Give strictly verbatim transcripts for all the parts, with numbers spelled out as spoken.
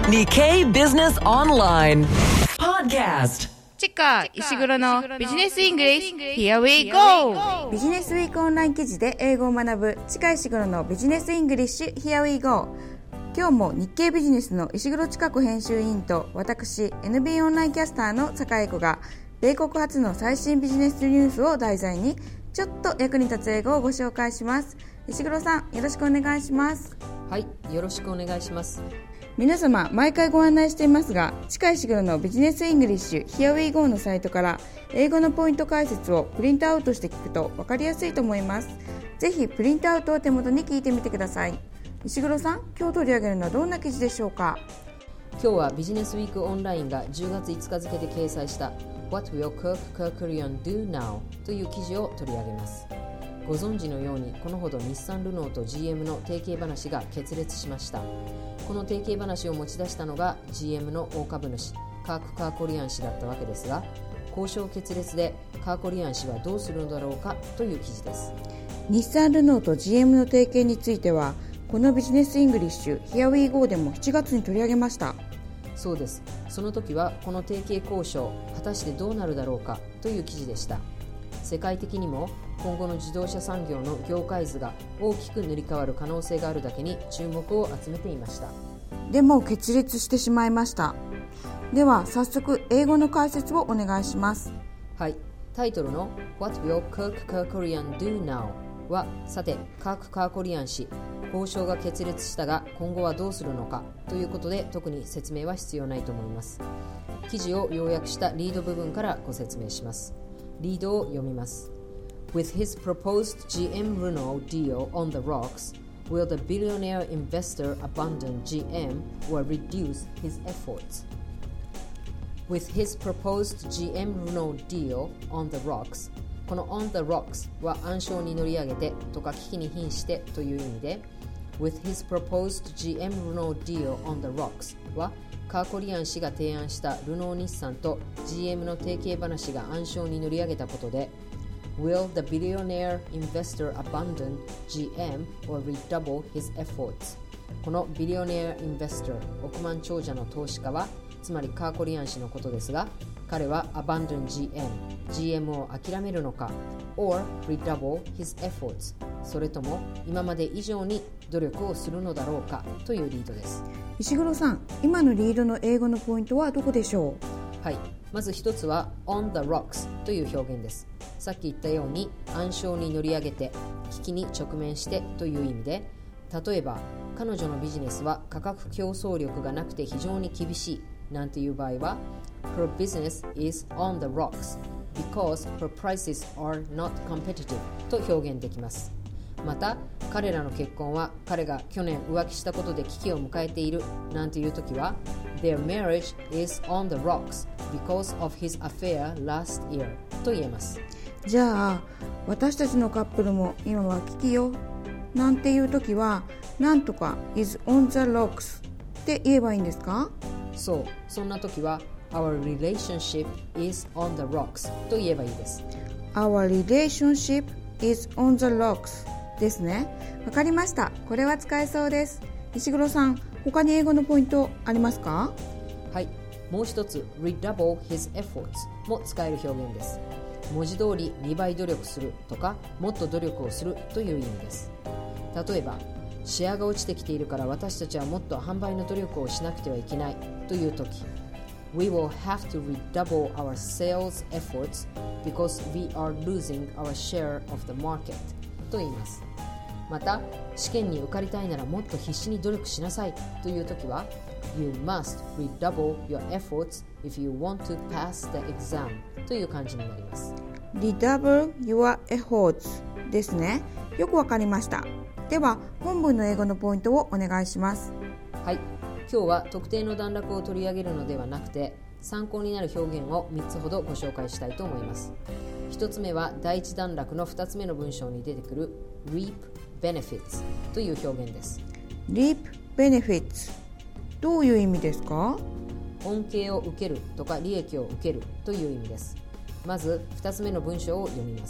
Nikkei Business Online Podcast。 チェッカー石黒のビジネスイングリッシュ Here we go。 ビジネスウィークオンライン記事で英語を学ぶ近石黒のビジネスイングリッシュ Here we go。 今日も日経ビジネスの石黒千佳子編集委員と私 エヌビー オンラインキャスターの坂井子が米国発の最新ビジネスニュースを題材にちょっと役に立つ英語をご紹介します。石黒さん、よろしくお願いします。 はい、よろしくお願いします。 皆様、毎回ご案内していますが、近石黒のビジネスイングリッシュ Here we go のサイトから英語のポイント解説をプリントアウトして聞くと分かりやすいと思います。ぜひプリントアウトを手元に聞いてみてください。石黒さん、今日取り上げるのはどんな記事でしょうか？ 今日はビジネスウィークオンラインがじゅうがついつか付で掲載した What will Kirk Kerkorian do now? という記事を取り上げます。ご存知のようにこのほど日産ルノーと ジーエム の提携話が決裂しました。この提携話を持ち出したのが ジーエム の大株主カーク・カーコリアン氏だったわけですが、交渉決裂でカーコリアン氏はどうするのだろうかという記事です。 日産ルノーと ジーエム の提携についてはこのビジネスイングリッシュ Here we go でもしちがつに取り上げました。 そうです。その時はこの提携交渉果たしてどうなるだろうかという記事でした。世界的にも今後の自動車産業の業界図が大きく塗り替わる可能性があるだけに注目を集めていました。 でも決裂してしまいました。では早速英語の解説をお願いします。 はい、タイトルの What will Kirk Kerkorian do now? は、さてカーク・カーコリアン氏、交渉が決裂したが今後はどうするのかということで特に説明は必要ないと思います。記事を要約したリード部分からご説明します。リードを読みます。With his proposed ジーエム Renault deal on the rocks, will the billionaire investor abandon ジーエム or reduce his efforts? With his proposed ジーエム Renault deal on the rocks、 この on the rocks は暗礁に乗り上げてとか危機に瀕してという意味で、With his proposed ジーエム Renault deal on the rocks はカーコリアン氏が提案したルノー日産と ジーエム の提携話が暗礁に乗り上げたことで、Will the billionaire investor abandon ジーエム or redouble his efforts? このビリオネアインベスター、億万長者の投資家は、つまりカーコリアン氏のことですが、彼は abandon ジーエム、ジーエム を諦めるのか、or redouble his efforts、それとも今まで以上に努力をするのだろうかというリードです。 石黒さん、今のリードの英語のポイントはどこでしょう？はい、まず一つは on the rocks という表現です。さっき言ったように暗礁に乗り上げて危機に直面してという意味で、例えば彼女のビジネスは価格競争力がなくて非常に厳しいなんていう場合は Her business is on the rocks because her prices are not competitive と表現できます。また彼らの結婚は彼が去年浮気したことで危機を迎えているなんていう時は Their marriage is on the rocks because of his affair last year と言えます。 じゃあ私たちのカップルも今は危機よなんていう時はなんとか is on the rocks って言えばいいんですか？ そう、そんな時は Our relationship is on the rocks と言えばいいです。 Our relationship is on the rocks ですね。わかりました。これは使えそうです。石黒さん、他に英語のポイントありますか？ はい、もう一つ redouble his efforts も使える表現です。文字通りにばい努力するとかもっと努力をするという意味です。例えばシェアが落ちてきているから私たちはもっと販売の努力をしなくてはいけないという時 We will have to redouble our sales efforts because we are losing our share of the market と言います。また試験に受かりたいならもっと必死に努力しなさいという時は You must redouble your efforts if you want to pass the exam という感じになります。 Redouble your efforts ですね。よくわかりました。では本文の英語のポイントをお願いします。 はい、今日は特定の段落を取り上げるのではなくて参考になる表現をみっつほどご紹介したいと思います。ひとつめは第一段落のふたつめの文章に出てくる reap benefits という表現です。 reap benefits どういう意味ですか？ 恩恵を受けるとか利益を受けるという意味です。まずふたつめの文章を読みます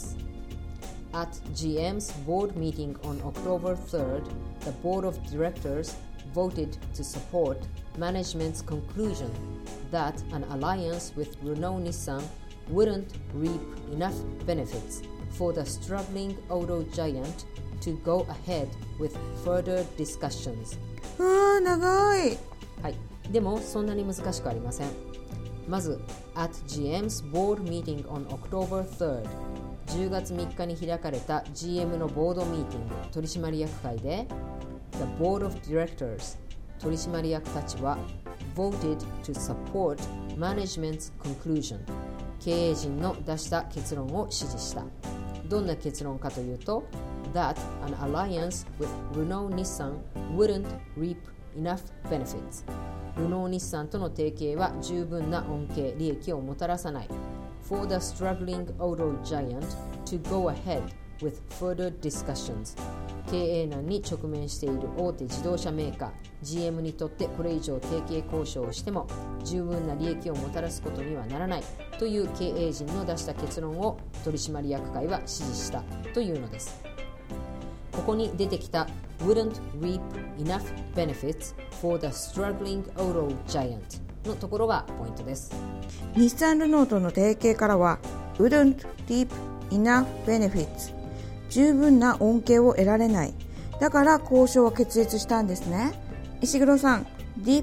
。At ジーエム's board meeting on October third, the board of directors voted to support management's conclusion that an alliance with Renault Nissan wouldn't reap enough benefits for the struggling auto giant to go ahead with further discussions. あー長い。 はい、でもそんなに難しくありません。まず at ジーエム's board meeting on October third、 じゅうがつみっかに開かれた ジーエム のボードミーティング取締役会で The Board of Directors 取締役たちは voted to support management's conclusion 経営陣の出した結論を支持した。どんな結論かというと that an alliance with Renault Nissan wouldn't reap enough benefits。ルノー日産との提携は十分な恩恵利益をもたらさない。For the struggling auto giant to go ahead with further discussions。経営難に直面している大手自動車メーカー ジーエム にとってこれ以上提携交渉をしても十分な利益をもたらすことにはならないという経営陣の出した結論を取締役会は支持したというのです。ここに出てきた wouldn't reap enough benefits for the struggling auto giant のところがポイントです。 日産ルノーとの提携からは wouldn't reap enough benefits 十分な恩恵を得られない。だから交渉は決裂したんですね。石黒さん、deep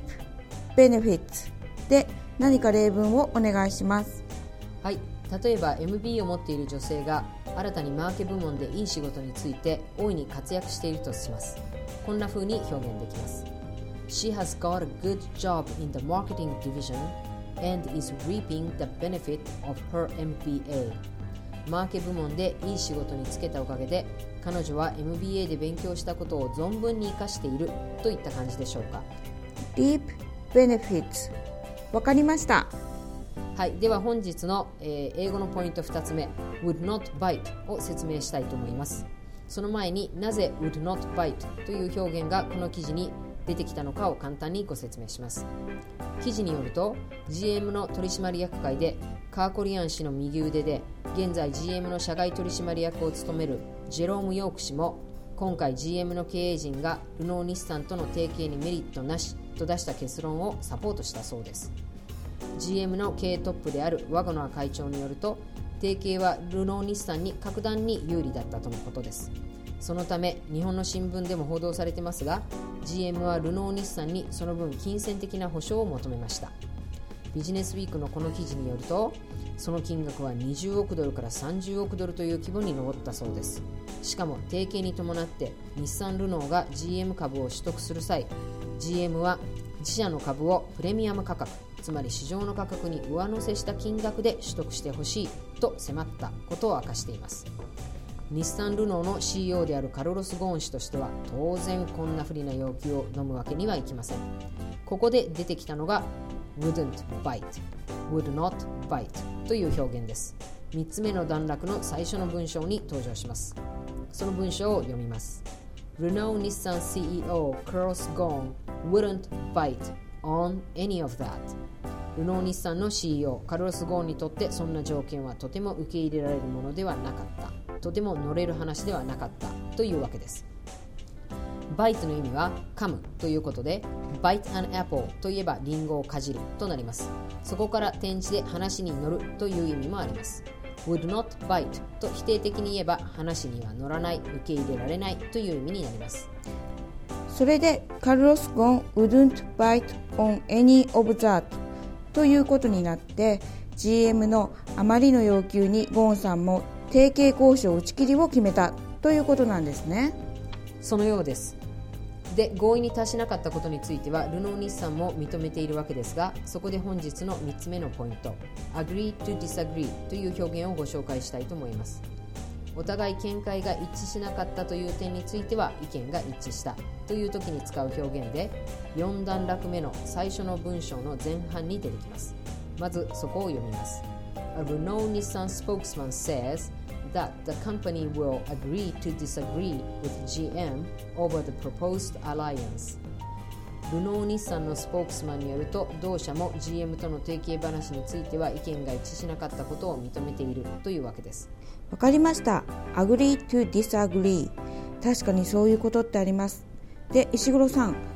benefits で何か例文をお願いします。 はい、例えば エムビー を持っている女性が新たにマーケ部門でいい仕事について大いに活躍しているとします。こんな風に表現できます。She has got a good job in the marketing division and is reaping the benefit of her エムビーエー。マーケ部門でいい仕事に就けたおかげで彼女は エムビーエー で勉強したことを存分に生かしているといった感じでしょうか。 Deep benefits わかりました。 はい、では本日の、えー、英語のポイントふたつめ would not bite を説明したいと思います。その前になぜ would not bite という表現がこの記事に出てきたのかを簡単にご説明します。記事によると ジーエム の取締役会でカーコリアン氏の右腕で現在 ジーエム の社外取締役を務めるジェローム・ヨーク氏も今回 ジーエム の経営陣がルノー日産との提携にメリットなしと出した結論をサポートしたそうです。 ジーエム の経営トップであるワゴナー会長によると提携はルノー日産に格段に有利だったとのことです。そのため日本の新聞でも報道されていますが ジーエム はルノー日産にその分金銭的な保証を求めました。ビジネスウィークのこの記事によるとその金額はにじゅうおくドルからさんじゅうおくドルという規模に上ったそうです。しかも提携に伴って日産ルノーが ジーエム 株を取得する際 ジーエム は自社の株をプレミアム価格つまり市場の価格に上乗せした金額で取得してほしいと迫ったことを明かしています。日産ルノーの シーイーオー であるカルロス・ゴーン氏としては当然こんな不利な要求を飲むわけにはいきません。ここで出てきたのが wouldn't bite would not bite という表現です。みっつめの段落の最初の文章に登場します。その文章を読みます。 Renault Nissan シーイーオー Carlos Ghosn wouldn't bite on any of that。 ルノー日産の シーイーオー カルロス・ゴーンにとってそんな条件はとても受け入れられるものではなかった、とても乗れる話ではなかったというわけです。バイトの意味は噛むということで Bite an apple といえばリンゴをかじるとなります。そこから転じて話に乗るという意味もあります。 Would not bite と否定的に言えば話には乗らない、受け入れられないという意味になります。 それでカルロス・ゴーン wouldn't bite on any of that ということになって ジーエム のあまりの要求にゴーンさんも提携交渉打ち切りを決めたということなんですね。 そのようです。で、合意に達しなかったことについてはルノー日産も認めているわけですが、そこで本日のみっつめのポイント Agree to disagree という表現をご紹介したいと思います。お互い見解が一致しなかったという点については意見が一致したという時に使う表現でよん段落目の最初の文章の前半に出てきます。まずそこを読みます。 A Renault Nissan spokesman says that the company will agree to disagree with ジーエム over the proposed alliance。 ルノー日産のスポークスマンによると同社も ジーエム との提携話については意見が一致しなかったことを認めているというわけです。 わかりました。 Agree to disagree 確かにそういうことってあります。で、石黒さん、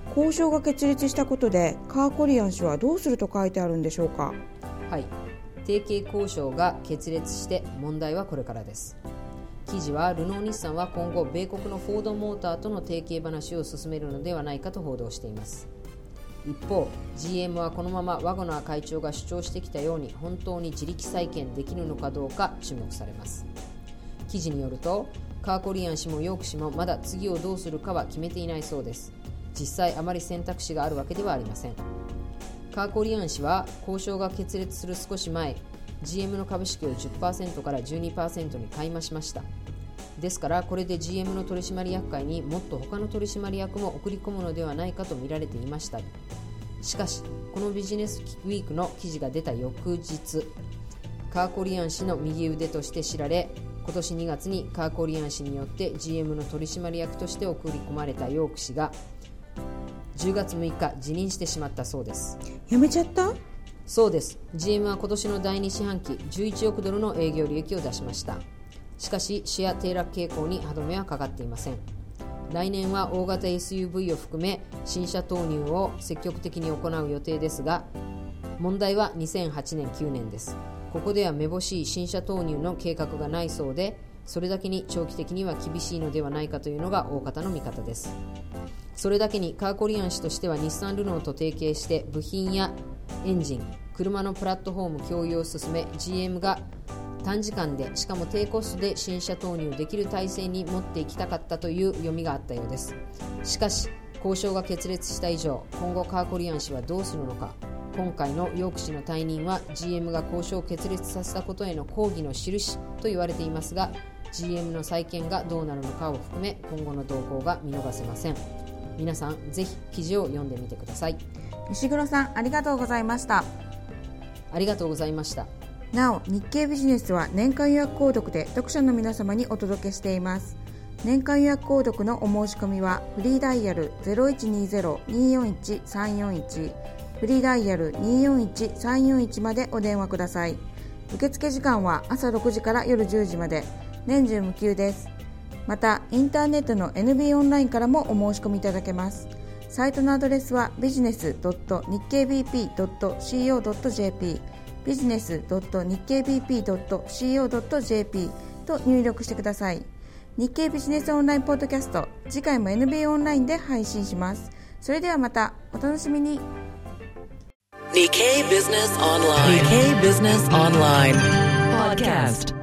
交渉が決裂したことでカーコリアン氏はどうすると書いてあるんでしょうか。 はい、提携交渉が決裂して問題はこれからです。記事はルノー日産は今後米国のフォードモーターとの提携話を進めるのではないかと報道しています。一方 ジーエム はこのままワゴナー会長が主張してきたように本当に自力再建できるのかどうか注目されます。記事によるとカーコリアン氏もヨーク氏もまだ次をどうするかは決めていないそうです。実際あまり選択肢があるわけではありません。カーコリアン氏は交渉が決裂する少し前 ジーエム の株式を じゅっパーセント から じゅうにパーセント に買い増しました。ですからこれで ジーエム の取締役会にもっと他の取締役も送り込むのではないかと見られていました。しかしこのビジネスウィークの記事が出た翌日、カーコリアン氏の右腕として知られ、今年にがつにカーコリアン氏によって ジーエム の取締役として送り込まれたヨーク氏がじゅうがつむいか辞任してしまったそうです。 辞めちゃった？ そうです。 ジーエム は今年のだいに四半期じゅういちおくドルの営業利益を出しました。しかしシェア低落傾向に歯止めはかかっていません。来年は大型 エスユーブイ を含め新車投入を積極的に行う予定ですが、問題はにせんはちねんきゅうねんです。ここではめぼしい新車投入の計画がないそうで、それだけに長期的には厳しいのではないかというのが大方の見方です。それだけにカーコリアン氏としては日産ルノーと提携して部品やエンジン、車のプラットフォーム共有を進め、 ジーエム が短時間でしかも低コストで新車投入できる体制に持っていきたかったという読みがあったようです。しかし交渉が決裂した以上、今後カーコリアン氏はどうするのか。今回のヨーク氏の退任は ジーエム が交渉を決裂させたことへの抗議の印と言われていますが、 ジーエム の再建がどうなるのかを含め今後の動向が見逃せません。皆さんぜひ記事を読んでみてください。 石黒さん、ありがとうございました。 ありがとうございました。 なお、日経ビジネスは年間予約購読で読者の皆様にお届けしています。年間予約購読のお申し込みはフリーダイヤル ゼロいちにゼロ にーよんいち さんよんいち フリーダイヤル にーよんいち さんよんいちまでお電話ください。受付時間は朝ろくじから夜じゅうじまで、年中無休です。またインターネットの エヌビー オンラインからもお申し込みいただけます。サイトのアドレスは ビジネス ドット ニッケービーピー ドット シーオー ドット ジェーピー ビジネス ドット ニッケービーピー ドット シーオー ドット ジェーピー と入力してください。日経ビジネスオンラインポッドキャスト、次回も エヌビー オンラインで配信します。それではまたお楽しみに。 Nikkei Business Online. Nikkei Business Online Podcast.